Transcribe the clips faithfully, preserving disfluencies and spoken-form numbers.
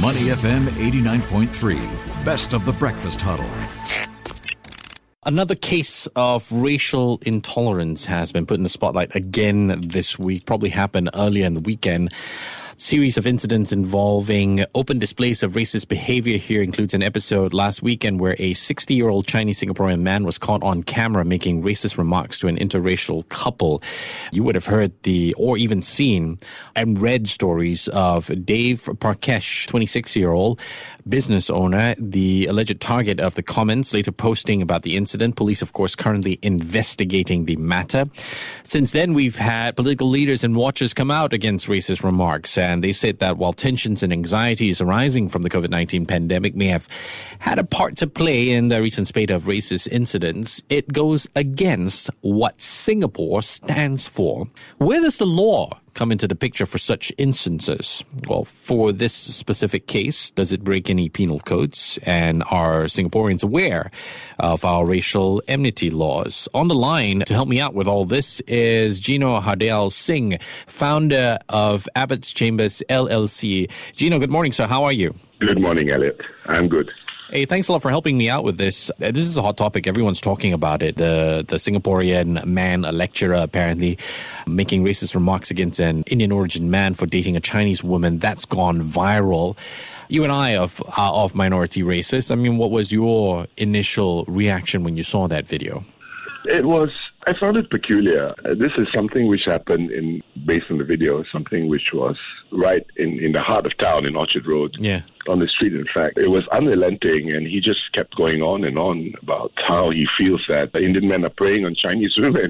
Money F M eighty-nine point three, best of the breakfast huddle. Another case of racial intolerance has been put in the spotlight again this week. Probably happened earlier in the weekend. Series of incidents involving open displays of racist behavior here includes an episode last weekend where a sixty-year-old Chinese-Singaporean man was caught on camera making racist remarks to an interracial couple. You would have heard the, or even seen and read stories of Dave Parkesh, twenty-six-year-old business owner, the alleged target of the comments, later posting about the incident. Police, of course, currently investigating the matter. Since then, we've had political leaders and watchers come out against racist remarks. And they said that while tensions and anxieties arising from the covid nineteen pandemic may have had a part to play in the recent spate of racist incidents, it goes against what Singapore stands for. Where does the law come into the picture for such instances? Well, for this specific case, does it break any penal codes? And are Singaporeans aware of our racial enmity laws? On the line to help me out with all this is Gino Hardale Singh, founder of Abbott's Chambers L L C. Gino, good morning, sir. How are you? Good morning, Elliot. I'm good. Hey, thanks a lot for helping me out with this. This is a hot topic. Everyone's talking about it. The the Singaporean man, a lecturer, apparently making racist remarks against an Indian origin man for dating a Chinese woman. That's gone viral. You and I of are of minority races. I mean, what was your initial reaction when you saw that video? It was, I found it peculiar. Uh, this is something which happened in, based on the video, something which was right in, in the heart of town in Orchard Road. Yeah. On the street, in fact. It was unrelenting, and he just kept going on and on about how he feels that the Indian men are preying on Chinese women.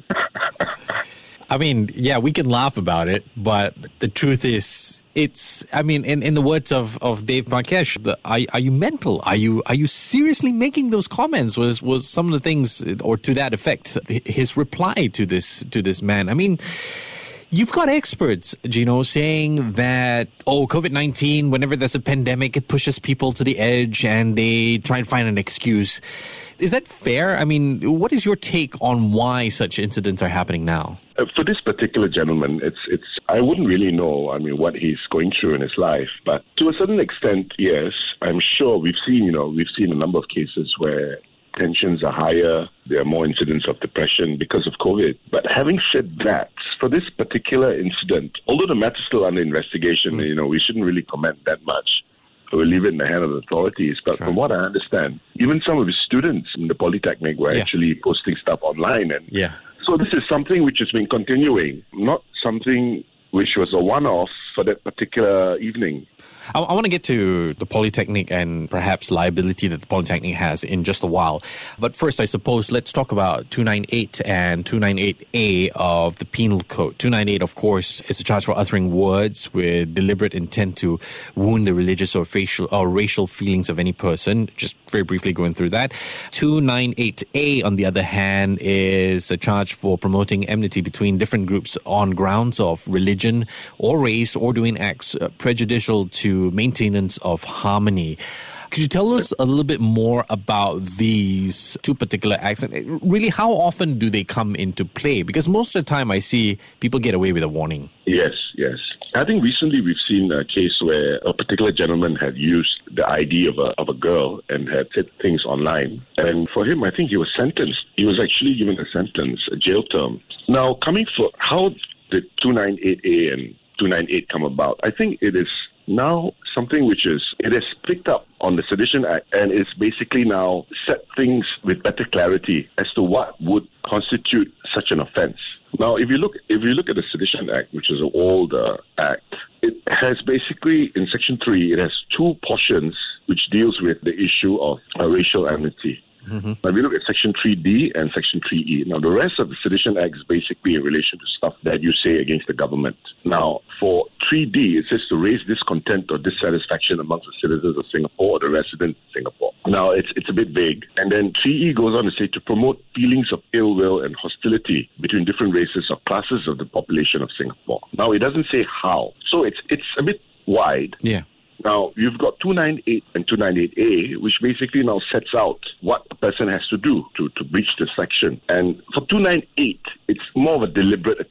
I mean, yeah, we can laugh about it, but the truth is, it's, I mean, in, in the words of, of Dave Parkesh, the, are, are you mental? Are you are you seriously making those comments? Was was some of the things, or to that effect, his reply to this to this man? I mean, you've got experts, Gino, saying that, oh, covid nineteen, whenever there's a pandemic, it pushes people to the edge and they try and find an excuse. Is that fair? I mean, what is your take on why such incidents are happening now? Uh, for this particular gentleman, it's it's. I wouldn't really know, I mean, what he's going through in his life. But to a certain extent, yes, I'm sure we've seen, you know, we've seen a number of cases where tensions are higher, there are more incidents of depression because of COVID. But having said that, for this particular incident, although the matter's still under investigation, mm. you know, we shouldn't really comment that much. We'll leave it in the hand of the authorities. But sure. From what I understand, even some of his students in the Polytechnic were yeah. actually posting stuff online. And yeah. So this is something which has been continuing, not something which was a one-off for that particular evening. I, I want to get to the Polytechnic and perhaps liability that the Polytechnic has in just a while. But first, I suppose, let's talk about two ninety-eight and two ninety-eight A of the Penal Code. two ninety-eight, of course, is a charge for uttering words with deliberate intent to wound the religious or facial or racial feelings of any person. Just very briefly going through that. two ninety-eight A, on the other hand, is a charge for promoting enmity between different groups on grounds of religion or race, or doing acts prejudicial to maintenance of harmony. Could you tell us a little bit more about these two particular acts? And really, how often do they come into play? Because most of the time I see people get away with a warning. Yes, yes. I think recently we've seen a case where a particular gentleman had used the I D of a of a girl and had said things online. And for him, I think he was sentenced. He was actually given a sentence, a jail term. Now, coming for how did two ninety-eight A and two ninety-eight come about? I think it is now something which is, it has picked up on the Sedition Act and it's basically now set things with better clarity as to what would constitute such an offence. Now, if you look if you look at the Sedition Act, which is an old uh, act, it has basically, in Section three, it has two portions which deals with the issue of uh, racial enmity. Mm-hmm. Now, we look at Section three D and Section three E. Now, the rest of the Sedition Act is basically in relation to stuff that you say against the government. Now, for three D, it says to raise discontent or dissatisfaction amongst the citizens of Singapore or the residents of Singapore. Now, it's it's a bit vague. And then three E goes on to say to promote feelings of ill will and hostility between different races or classes of the population of Singapore. Now, it doesn't say how. So it's it's a bit wide. Yeah. Now, you've got two ninety-eight and two ninety-eight A, which basically now sets out what a person has to do to, to breach the section. And for two ninety-eight, it's more of a deliberate attempt.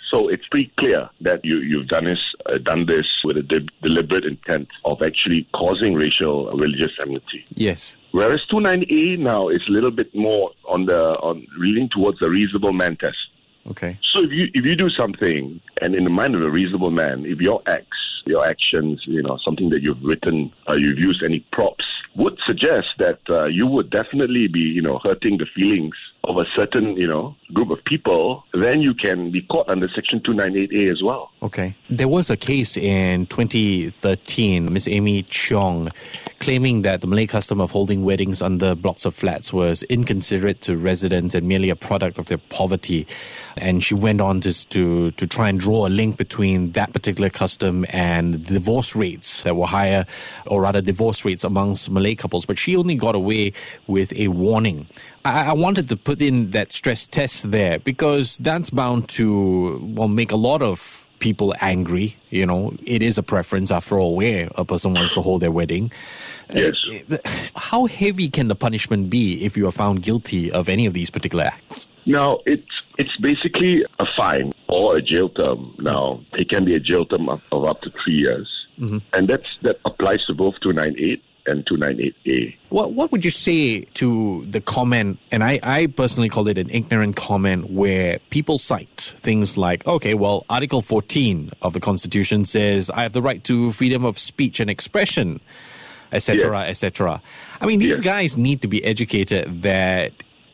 So it's pretty clear that you, you've done this, uh, done this with a de- deliberate intent of actually causing racial or religious enmity. Yes. Whereas two nine A now is a little bit more on the on leaning towards the reasonable man test. Okay. So if you if you do something, and in the mind of a reasonable man, if your acts, your actions, you know, something that you've written, uh, you've used any props, would suggest that uh, you would definitely be, you know, hurting the feelings of a certain, you know, group of people, then you can be caught under Section two ninety-eight A as well. Okay. There was a case in twenty thirteen, Miss Amy Cheong, claiming that the Malay custom of holding weddings under blocks of flats was inconsiderate to residents and merely a product of their poverty. And she went on to, to, to try and draw a link between that particular custom and divorce rates that were higher, or rather divorce rates amongst Malay couples. But she only got away with a warning. I, I wanted to put in that stress test there because that's bound to, well, make a lot of people angry. You know, it is a preference after all where a person wants to hold their wedding. Yes. Uh, how heavy can the punishment be if you are found guilty of any of these particular acts? Now, it's it's basically a fine or a jail term. Now, it can be a jail term of, of up to three years. Mm-hmm. And that's that applies to both two ninety-eight and two ninety-eight A. What what would you say to the comment, and I, I personally call it an ignorant comment, where people cite things like, okay, well, Article fourteen of the Constitution says I have the right to freedom of speech and expression, et cetera, yes. et cetera. I mean, these yes. guys need to be educated that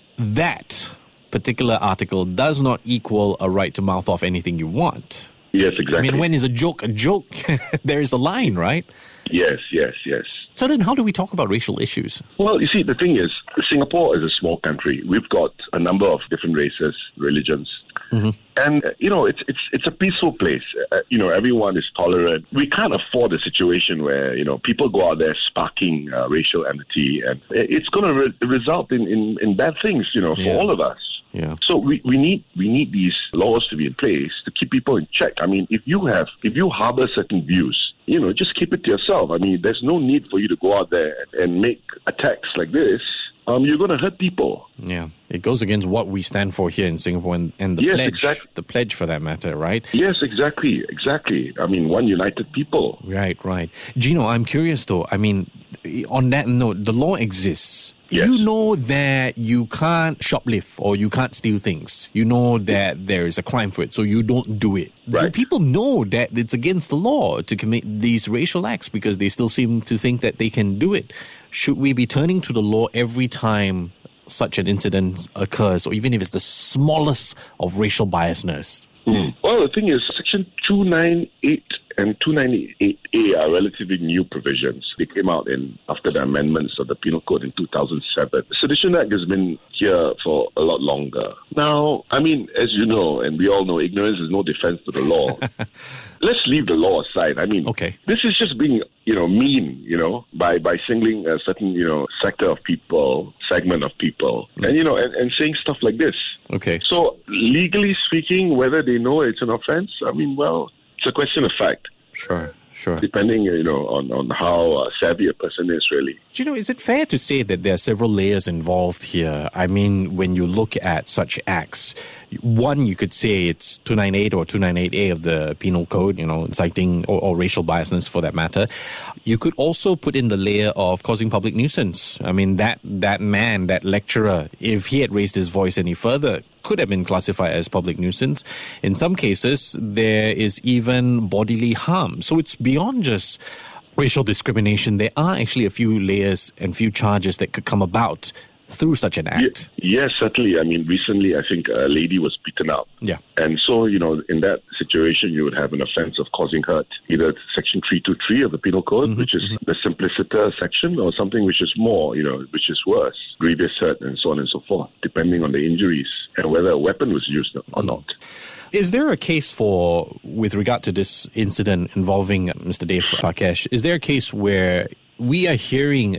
that particular article does not equal a right to mouth off anything you want. Yes, exactly. I mean, when is a joke a joke? There is a line, right? Yes, yes, yes. So then how do we talk about racial issues? Well, you see, the thing is, Singapore is a small country. We've got a number of different races, religions. Mm-hmm. And, uh, you know, it's it's it's a peaceful place. Uh, you know, everyone is tolerant. We can't afford a situation where, you know, people go out there sparking uh, racial enmity. And it's going to re- result in, in, in bad things, you know, for yeah. all of us. Yeah. So we, we need we need these laws to be in place to keep people in check. I mean, if you have if you harbor certain views, you know, just keep it to yourself. I mean, there's no need for you to go out there and make attacks like this. Um, you're going to hurt people. Yeah, it goes against what we stand for here in Singapore and, and the yes, pledge, exactly. the pledge for that matter, right? Yes, exactly, exactly. I mean, one united people. Right, right. Gino, I'm curious though. I mean, on that note, the law exists. Yes. You know that you can't shoplift or you can't steal things. You know that there is a crime for it, so you don't do it. Right. Do people know that it's against the law to commit these racial acts because they still seem to think that they can do it? Should we be turning to the law every time such an incident occurs, or even if it's the smallest of racial biasness? Mm. Well, the thing is, Section two ninety-eight and two ninety-eight A are relatively new provisions. They came out in after the amendments of the Penal Code in two thousand seven. The Sedition Act has been here for a lot longer. Now, I mean, as you know, and we all know, ignorance is no defense to the law. Let's leave the law aside. I mean, okay. This is just being, you know, mean, you know, by, by singling a certain, you know, sector of people, segment of people, mm. and, you know, and, and saying stuff like this. Okay. So, legally speaking, whether they know it's an offense, I mean, well, it's a question of fact. Sure, sure. Depending, you know, on, on how uh, savvy a person is, really. Do you know, is it fair to say that there are several layers involved here? I mean, when you look at such acts, one, you could say it's two ninety-eight or two ninety-eight A of the Penal Code, you know, inciting or, or racial biasness for that matter. You could also put in the layer of causing public nuisance. I mean, that, that man, that lecturer, if he had raised his voice any further, could have been classified as public nuisance. In some cases, there is even bodily harm. So it's beyond just racial discrimination. There are actually a few layers and few charges that could come about through such an act. Yes, certainly. I mean, recently, I think a lady was beaten up. Yeah. And so, you know, in that situation, you would have an offense of causing hurt, either Section three twenty-three of the Penal Code, mm-hmm, which is mm-hmm. the simpliciter section, or something which is more, you know, which is worse, grievous hurt, and so on and so forth, depending on the injuries and whether a weapon was used or mm-hmm. not. Is there a case for, with regard to this incident involving Mister Dave Parkesh, is there a case where we are hearing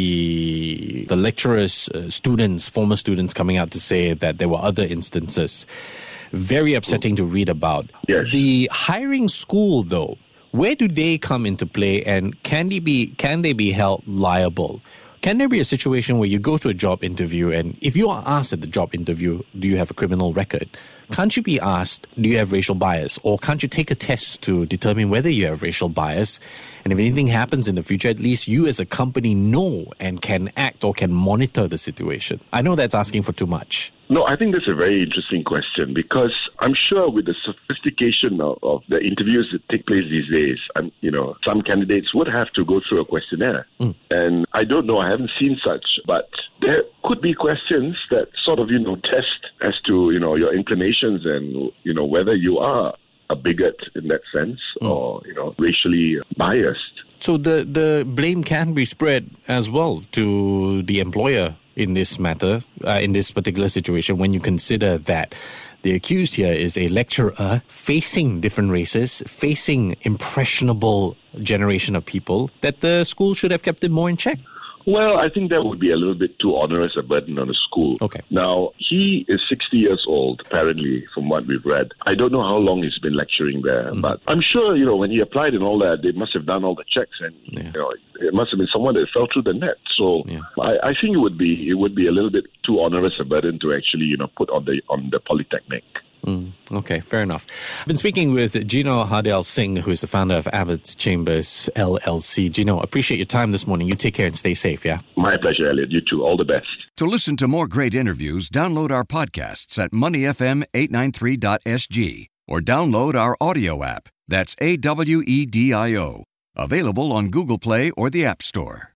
the the lecturers, uh, students, former students coming out to say that there were other instances? Very upsetting to read about. Yes. The hiring school, though, where do they come into play, and can they be can they be held liable? Can there be a situation where you go to a job interview, and if you are asked at the job interview, do you have a criminal record? can't you be asked, do you have racial bias? Or can't you take a test to determine whether you have racial bias? And if anything happens in the future, at least you as a company know and can act or can monitor the situation. I know that's asking for too much. No, I think that's a very interesting question because I'm sure with the sophistication of, of the interviews that take place these days, I'm, you know, some candidates would have to go through a questionnaire. Mm. And I don't know, I haven't seen such, but there could be questions that sort of, you know, test as to, you know, your inclinations and, you know, whether you are a bigot in that sense mm. or, you know, racially biased. So the, the blame can be spread as well to the employer in this matter, uh, in this particular situation, when you consider that the accused here is a lecturer facing different races, facing impressionable generation of people, that the school should have kept it more in check. Well, I think that would be a little bit too onerous a burden on the school. Okay. Now, he is sixty years old, apparently, from what we've read. I don't know how long he's been lecturing there, mm-hmm. but I'm sure, you know, when he applied and all that, they must have done all the checks, and yeah. you know, it must have been someone that fell through the net. So yeah. I, I think it would be it would be a little bit too onerous a burden to actually, you know, put on the on the Polytechnic. Mm, okay, fair enough. I've been speaking with Gino Hardel Singh, who is the founder of Abbott's Chambers L L C. Gino, appreciate your time this morning. You take care and stay safe, yeah? My pleasure, Elliot. You too. All the best. To listen to more great interviews, download our podcasts at money f m eight nine three dot s g or download our audio app. That's A W E D I O. Available on Google Play or the App Store.